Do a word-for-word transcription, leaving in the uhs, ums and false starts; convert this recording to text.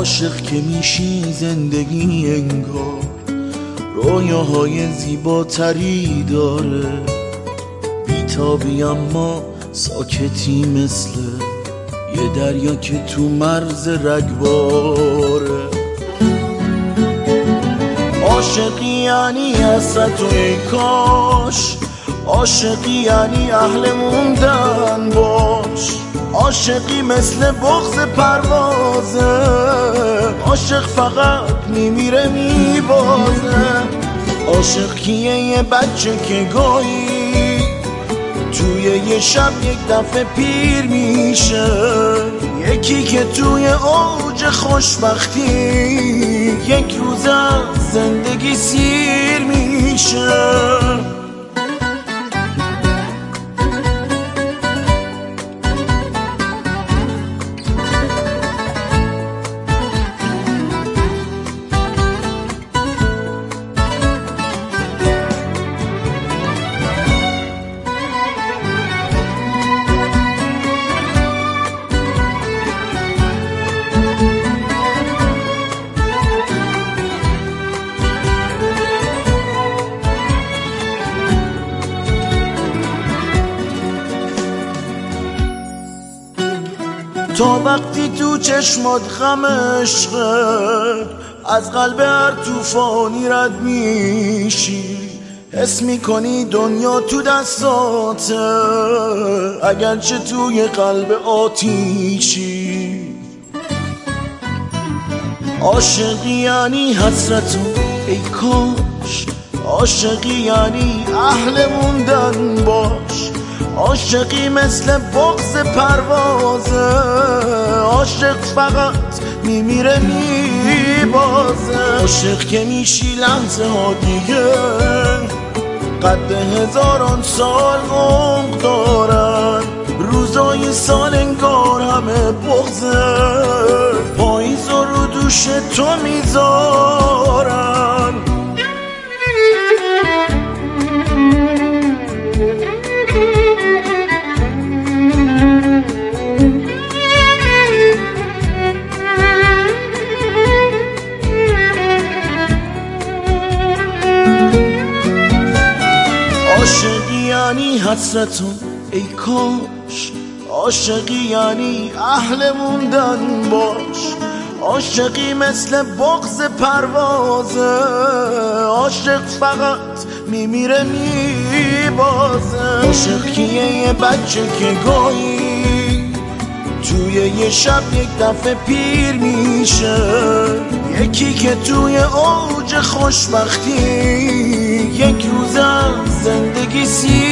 عاشق که میشی زندگی انگار رویاهای زیباتری داره، بیتابی اما ساکتی مثل یه دریا که تو مرز رگباره. عاشقی یعنی حسرت و ای کاش، عاشقی یعنی اهل موندن باش، عاشقی مثل بغض پروازه، عاشق فقط میمیره میبازه. عاشق کیه؟ یه بچه که گاهی توی یه شب یک دفعه پیر میشه، یکی که توی اوج خوشبختی یک روز از زندگی سیر میشه. تا وقتی تو چشمات غم عشقه از قلب هر توفانی رد میشی، حس میکنی دنیا تو دستاته اگرچه توی قلب آتیشی. عاشقی یعنی حسرت و ای کاش، عاشقی یعنی اهل موندن باش، عاشقی مثل بغض پروازه، عاشق فقط میمیره میبازه. عاشق که میشی لحظه ها دیگه قد هزاران سال عمق دارن، روزای سال انگار همه بغضه، پاییز رو دوش تو میذارن. عاشقی یعنی حسرتون ای کاش، عاشقی یعنی اهل موندن باش، عاشقی مثل بغض پروازه، عاشق فقط میمیره میبازه. عاشق کیه؟ یه بچه که گاهی توی یه شب یک دفعه پیر میشه، یکی که توی اوج خوشبختی یک روز از زندگی سی